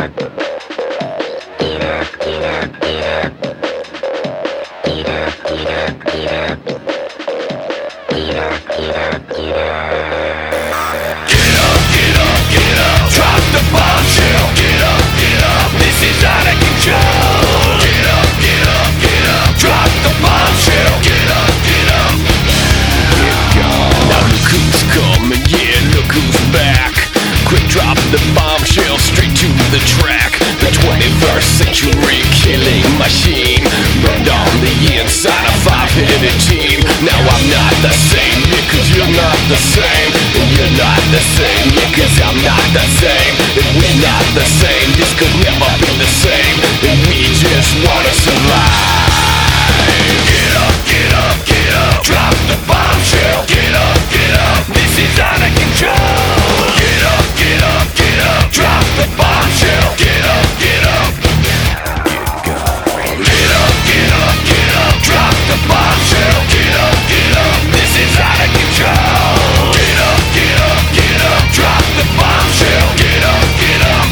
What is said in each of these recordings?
The bombshell straight to the track. The 21st century killing machine burned on the inside a five-headed team. Now I'm not the same, yeah, cause you're not the same. And you're not the same, yeah, cause I'm not the same. And we're not the same, this could never be the same. And we just wanna survive. Get up, get up, get up. Drop the bombshell. Get up, get up. This is out of control. Get up, get up, get up. Drop the bombshell. Get up, get up. Get up, get up, get up. Drop the bombshell. Get up, get up. This is out of control. Get up, get up, get up. Drop the bombshell. Get up, get up.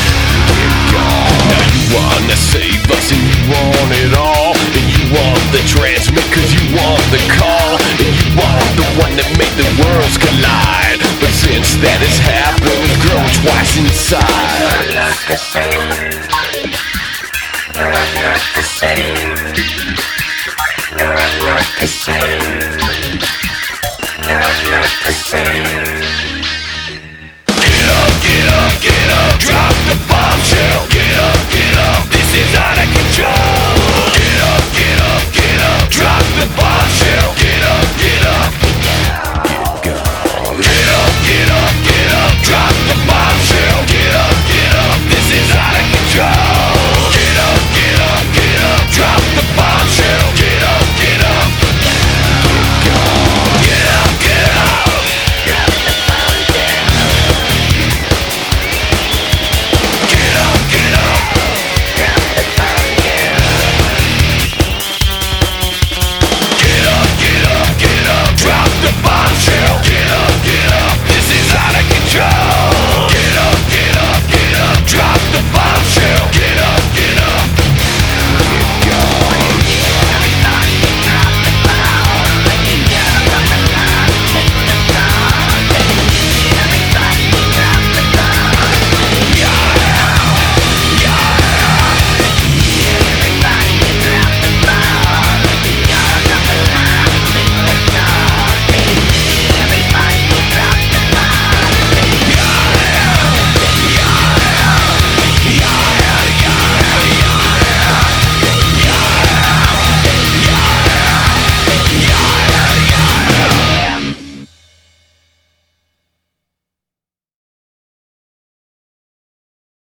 Now you wanna save us and you want it all. And you want the transmit cause you want the call. And you want the one that made the worlds collide. But since that has happened, we've grown twice inside. You're not the same. You're not the same. You're not the same. You're not the same. Get up, get up.